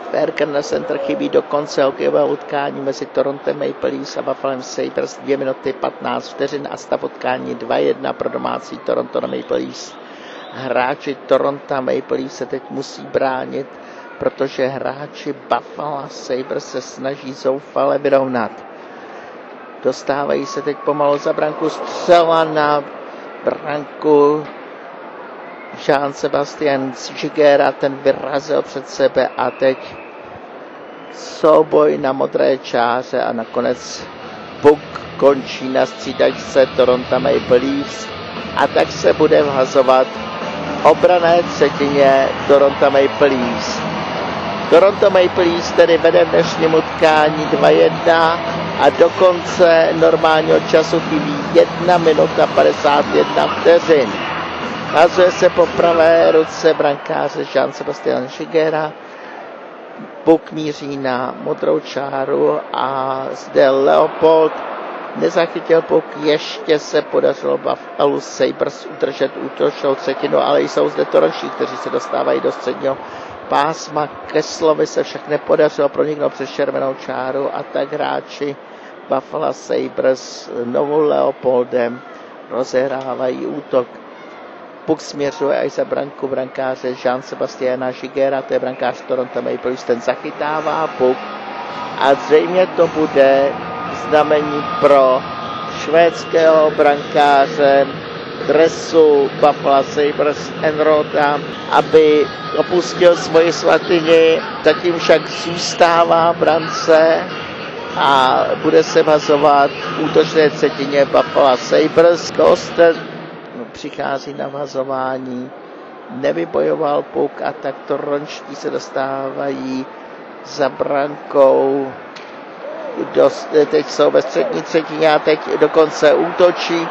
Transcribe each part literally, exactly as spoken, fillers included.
Fair Corner Center chybí do konce hokejového utkání mezi Toronto Maple Leafs a Buffalo Sabres dvě minuty patnáct vteřin a stav utkání dva jedna pro domácí Toronto Maple Leafs. Hráči Toronto Maple Leafs se teď musí bránit, protože hráči Buffalo Sabres se snaží zoufale vyrovnat. Dostávají se teď pomalu za branku, střela na branku. Jean-Sébastien Giguère, ten vyrazil před sebe a teď souboj na modré čáře a nakonec puk končí na střídačce Toronto Maple Leafs a tak se bude vhazovat obranné třetině Toronto Maple Leafs. Toronto Maple Leafs tedy vede v dnešním utkání dva jedna a do konce normálního času chybí jedna minuta padesát jedna vteřin. Hazuje se po pravé ruce brankáře Jean-Sébastien Giguère. Puk míří na modrou čáru a zde Leopold nezachytil puk, ještě se podařilo Buffalo Sabres udržet útočnou třetinu, ale jsou zde toronští, kteří se dostávají do středního pásma. Kesslovi se však nepodařilo proniknout přes červenou čáru a tak hráči Buffalo Sabres novou Leopoldem rozehrávají útok. Puk směřuje až za branku brankáře Jean-Sébastiena Giguère, to je brankář Toronto Maple Leafs, ten zachytává puk a zřejmě to bude znamení pro švédského brankáře dresu Buffalo Sabres Enrota, aby opustil svoji svatyni, zatím však zůstává v brance a bude se vhazovat v útočné třetině Buffalo Sabres. Koster přichází na vhazování, nevybojoval puk a tak toronští se dostávají za brankou. Dost, teď jsou ve střední třetině a teď dokonce útočí.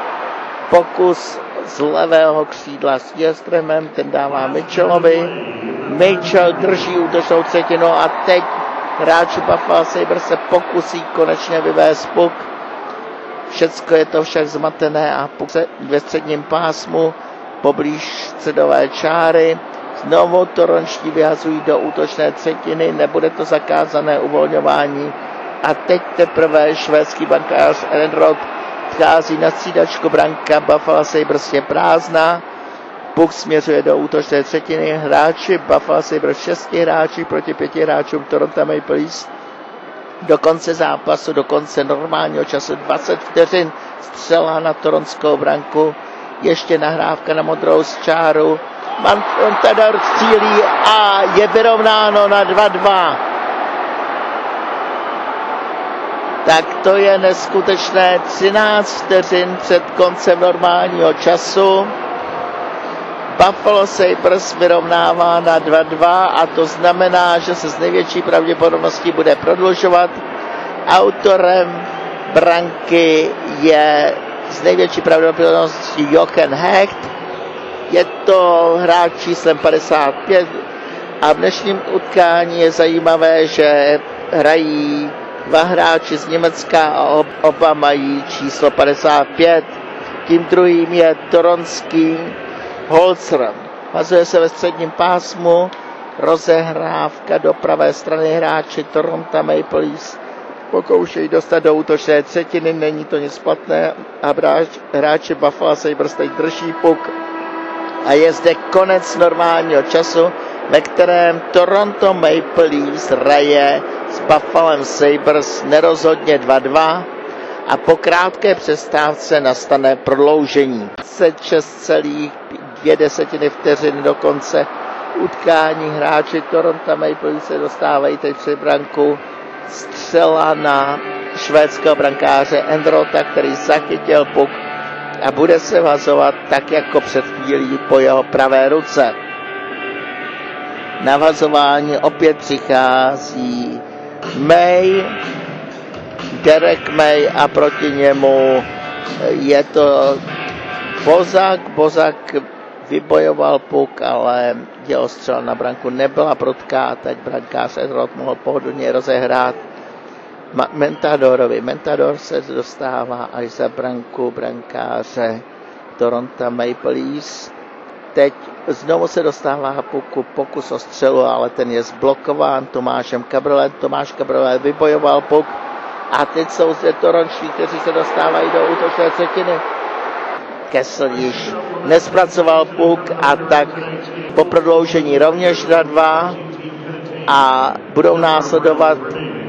Pokus z levého křídla s Jerströmem, ten dává Mitchellovi. Mitchell drží útočnou třetinu a teď hráči Buffalo Sabres se pokusí konečně vyvést puk. Všecko je to však zmatené a puk se ve středním pásmu poblíž středové čáry. Znovu toronští vyhazují do útočné třetiny, nebude to zakázané uvolňování. A teď teprve švédský brankář Enroth vchází na střídačku, branka Buffalo Sabres je prázdná. Puk směřuje do útočné třetiny. Hráči Buffalo Sabres, šesti hráči proti pěti hráčům Toronto Maple Leafs. Do konce zápasu, do konce normálního času dvacet vteřin, střela na toronskou branku, ještě nahrávka na modrou čáru. Montador střílí a je vyrovnáno na dva dva. Tak to je neskutečné, třináct vteřin před koncem normálního času. Buffalo Sabres vyrovnává na dva dva a to znamená, že se s největší pravděpodobností bude prodlužovat. Autorem branky je z největší pravděpodobností Jochen Hecht. Je to hráč číslem padesát pět a v dnešním utkání je zajímavé, že hrají dva hráči z Německa a oba mají číslo padesát pět. Tím druhým je toronský Holzer. Hazuje se ve středním pásmu, rozehrávka do pravé strany, hráči Toronto Maple Leafs pokoušejí dostat do útočné třetiny, není to nic platné a hráči Buffalo Sabres teď drží puk a je zde konec normálního času, ve kterém Toronto Maple Leafs hraje s Buffalo Sabres nerozhodně dva dva a po krátké přestávce nastane prodloužení. dvacet šest celá dvě desetiny vteřiny do konce utkání, hráči Toronto Maple Leafs se dostávají teď před branku. Střela na švédského brankáře Enrota, který zachytil puk a bude se vhazovat tak jako před chvílí po jeho pravé ruce. Na vhazování opět přichází May, Derek May a proti němu je to Bozak. Bozak vybojoval puk, ale jeho střela na branku nebyla prudká, teď brankář Enroth mohl pohodlně rozehrát Mentadorovi. Mentador se dostává až za branku brankáře Toronto Maple Leafs. teď znovu se dostává puku, pokus o střelu, ale ten je zblokován Tomášem Cabrolem. Tomáš Cabrol vybojoval puk a teď jsou zde toronští, kteří se dostávají do útočné třetiny. Kessel již nespracoval puk a tak po prodloužení rovněž na dva a budou následovat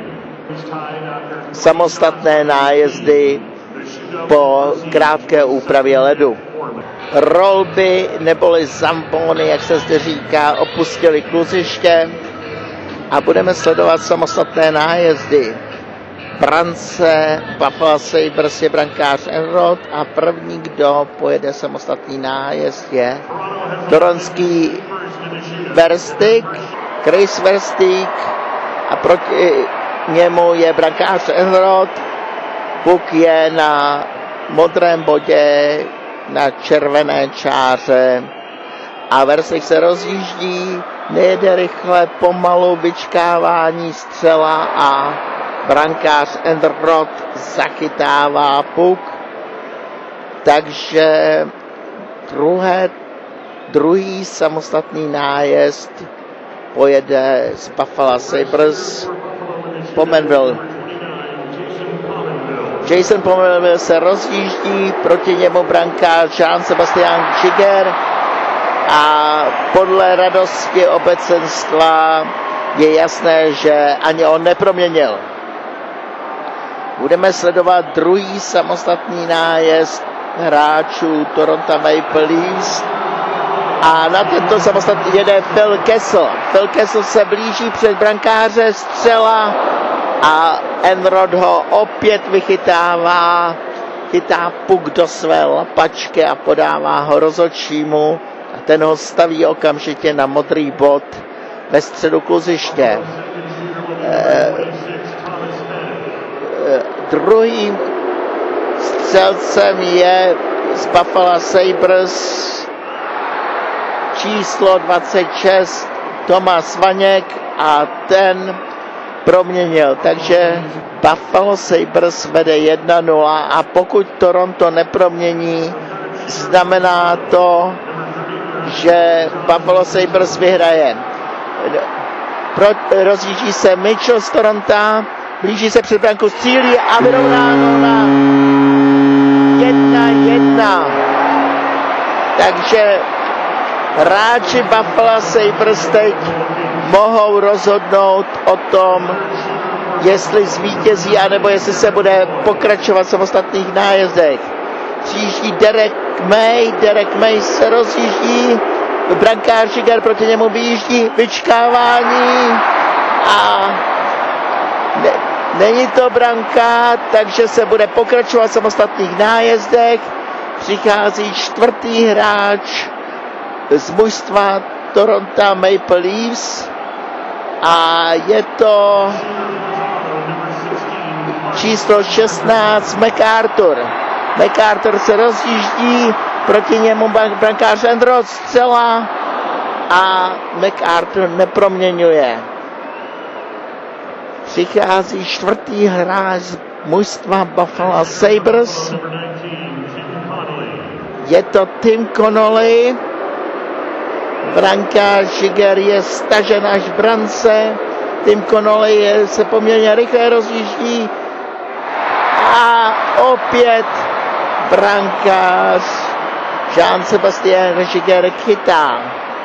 samostatné nájezdy po krátké úpravě ledu. Rolby neboli zampony, jak se zde říká, opustili kluziště a budeme sledovat samostatné nájezdy. Brance Buffalo Sabres je brankář Enrod a první, kdo pojede samostatný nájezd, je toronský Verstig, Chris Verstig a proti němu je brankář Enrod. Puk je na modrém bodě, na červené čáře a Verstig se rozjíždí, nejede rychle, pomalu, vyčkávání, střela a brankář Enrod zachytává puk, takže druhé, druhý samostatný nájezd pojede z Buffalo Sabres Pominville. Jason Pominville se rozjíždí, proti němu brankář Jean-Sébastien Giguère a podle radosti obecenstva je jasné, že ani on neproměnil. Budeme sledovat druhý samostatný nájezd hráčů Toronto Maple Leafs a na tento samostatný jede Phil Kessel. Phil Kessel se blíží před brankáře, střela a Enrod ho opět vychytává, chytá puk do své lapačky a podává ho rozhodčímu a ten ho staví okamžitě na modrý bod ve středu kluziště. E, Druhým střelcem je z Buffalo Sabres číslo dvacet šest Tomáš Vaněk a ten proměnil, takže Buffalo Sabres vede jedna nula a pokud Toronto nepromění, znamená to, že Buffalo Sabres vyhraje. Pro, rozjíždí se Mitchell z Toronto, blíží se před branku, střílí a vyrovnáno na jedna jedna. Takže hráči Buffalo Sabres teď mohou rozhodnout o tom, jestli zvítězí, anebo jestli se bude pokračovat v samostatných nájezdech. Přijíždí Derek May, Derek May se rozjíždí, brankář Giguère proti němu vyjíždí, vyčkávání a ne, není to branka, takže se bude pokračovat v samostatných nájezdech. Přichází čtvrtý hráč z mužstva Toronto Maple Leafs a je to číslo šestnáct MacArthur. MacArthur se rozjíždí, proti němu brankář Enrod, střela a MacArthur neproměňuje. Přichází čtvrtý hráč z mužstva Buffalo Sabres. Je to Tim Connolly. Brankář Giguère je stažen až v brance. Tim Connolly je, se poměrně rychle rozjíždí. A opět brankář Jean-Sébastien Giguère chytá.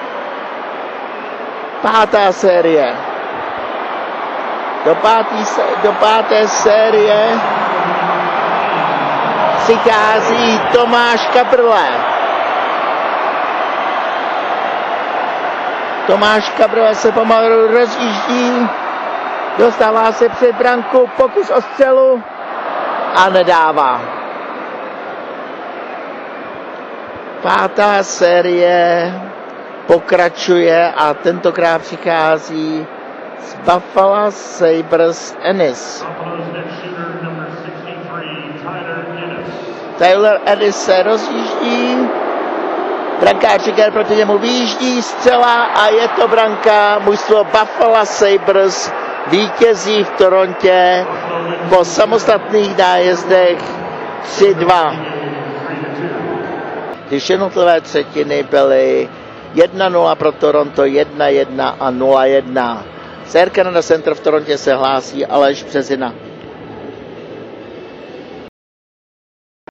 Pátá série. Do, pátý, do páté série přichází Tomáš Cabrol. Tomáš Cabrol se pomalu rozjíždí, dostává se před branku, pokus o střelu a nedává. Pátá série pokračuje a tentokrát přichází z Buffalo Sabres Ennis. Tyler Ennis se rozjíždí, brankář Giguère proti němu vyjíždí, střela a je to branka. Mužstvo Buffalo Sabres vítězí v Torontě po samostatných nájezdech tři dva. Když jednotlivé třetiny byly jedna nula pro Toronto, jedna jedna a nula jedna. Z Air Canada Center v Torontě se hlásí Aleš Březina.